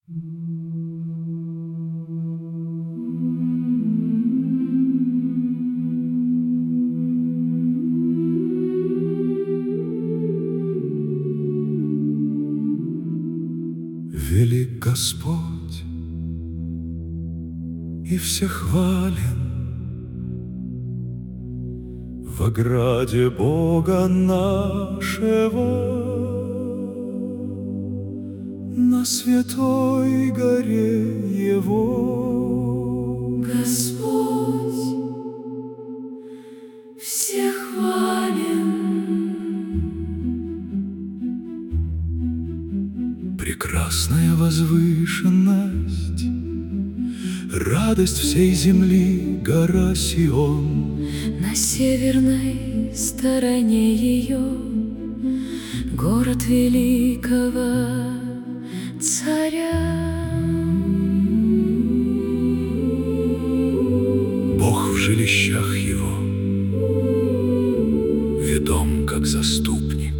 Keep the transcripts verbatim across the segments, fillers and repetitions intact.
Велик Господь и всехвален в ограде Бога нашего, на святой горе Его. Господь всехвален. Прекрасная возвышенность, радость всей земли гора Сион. На северной стороне ее город великого царя. Бог в жилищах его, ведом как заступник.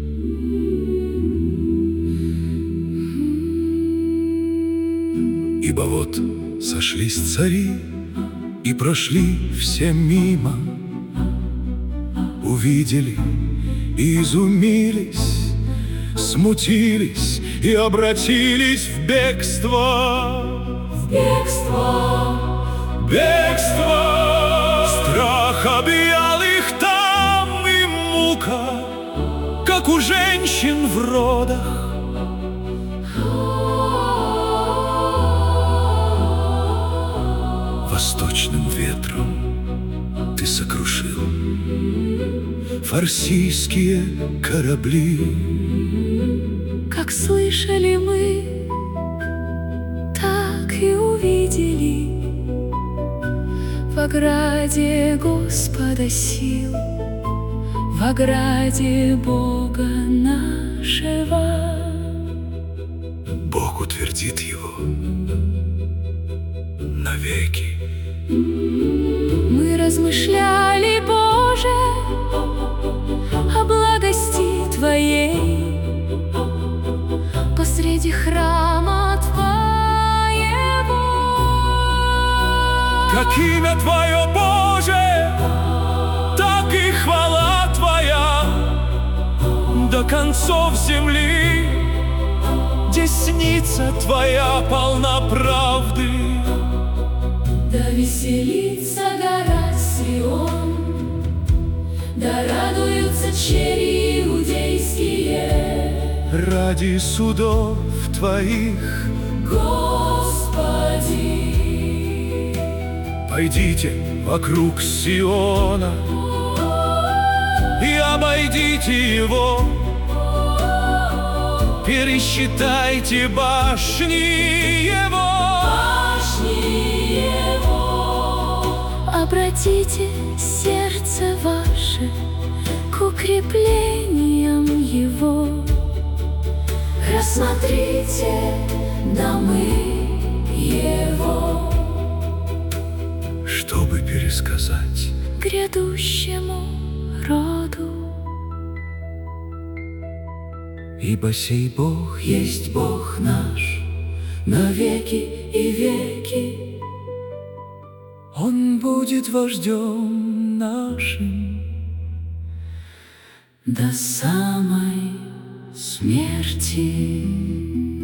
Ибо вот сошлись цари и прошли все мимо, увидели и изумились, смутились и обратились в бегство. В бегство, бегство. Страх объял их там, и мука, как у женщин в родах. Восточным ветром ты сокрушил фарсийские корабли. как слышали мы, так и увидели в ограде Господа сил, в ограде Бога нашего. Бог утвердит его навеки. Мы размышляли, Боже, о благости Твоей посреди храма Твоего. Как имя Твое, Боже, так и хвала Твоя до концов земли. Десница Твоя полна правды. Да веселится гора Сион, да радуются чери иудейские ради судов Твоих, Господи. Пойдите вокруг Сиона и обойдите его, пересчитайте башни его. Обратите сердце ваше к укреплениям его. Рассмотрите домы его, чтобы пересказать грядущему роду. Ибо сей Бог есть Бог наш на веки и веки. Он будет вождем нашим до самой смерти.